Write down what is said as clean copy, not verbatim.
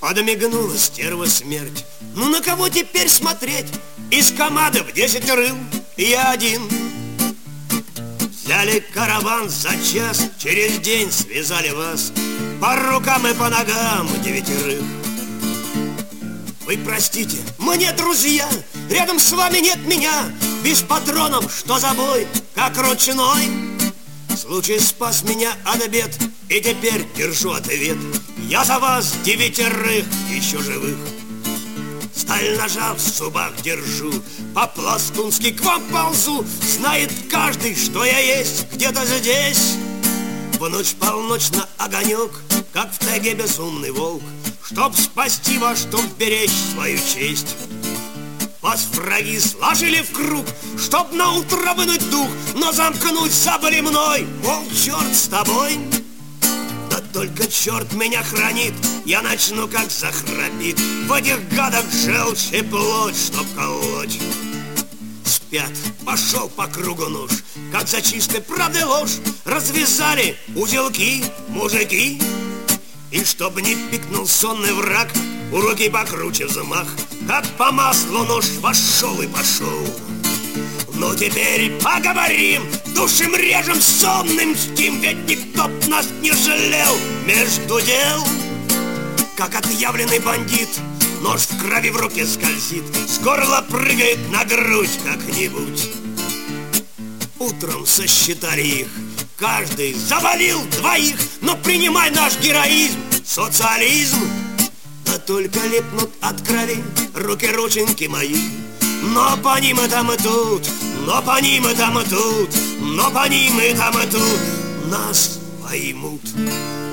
Подмигнула стерва смерть. Ну на кого теперь смотреть? Из команды в 10 я один. Взяли караван за час, через день связали вас по рукам и по ногам 9. Вы простите, мне, друзья, рядом с вами нет меня. Без патронов, что за бой, как ручной. Случай спас меня от бед, и теперь держу ответ. Я за вас 9 еще живых. Сталь ножа в зубах держу, по-пластунски к вам ползу. Знает каждый, что я есть где-то здесь. В ночь полночь на огонек, как в тайге безумный волк, чтоб спасти вас, чтоб беречь свою честь. Вас враги сложили в круг, чтоб на утро вынуть дух, но замкнуть забыли мной, мол, черт с тобой. Да только черт меня хранит, я начну как захрапит в этих гадах желчь и плоть, чтоб колоть. Спят, пошел по кругу нож, как за чистой правдой ложь. Развязали узелки мужики, и чтоб не пикнул сонный враг, у руки покруче взмах, как по маслу нож вошел и пошел. Ну теперь поговорим, душим режем, сонным мстим, ведь никто б нас не жалел. Между дел, как отъявленный бандит, нож в крови в руке скользит, с горла прыгает на грудь как-нибудь. Утром сосчитали их, каждый завалил 2. Но принимай наш героизм, социализм. Да только липнут от крови руки-рученьки мои. Но по ним и там и тут, но по ним и там и тут, но по ним и там и тут нас поймут.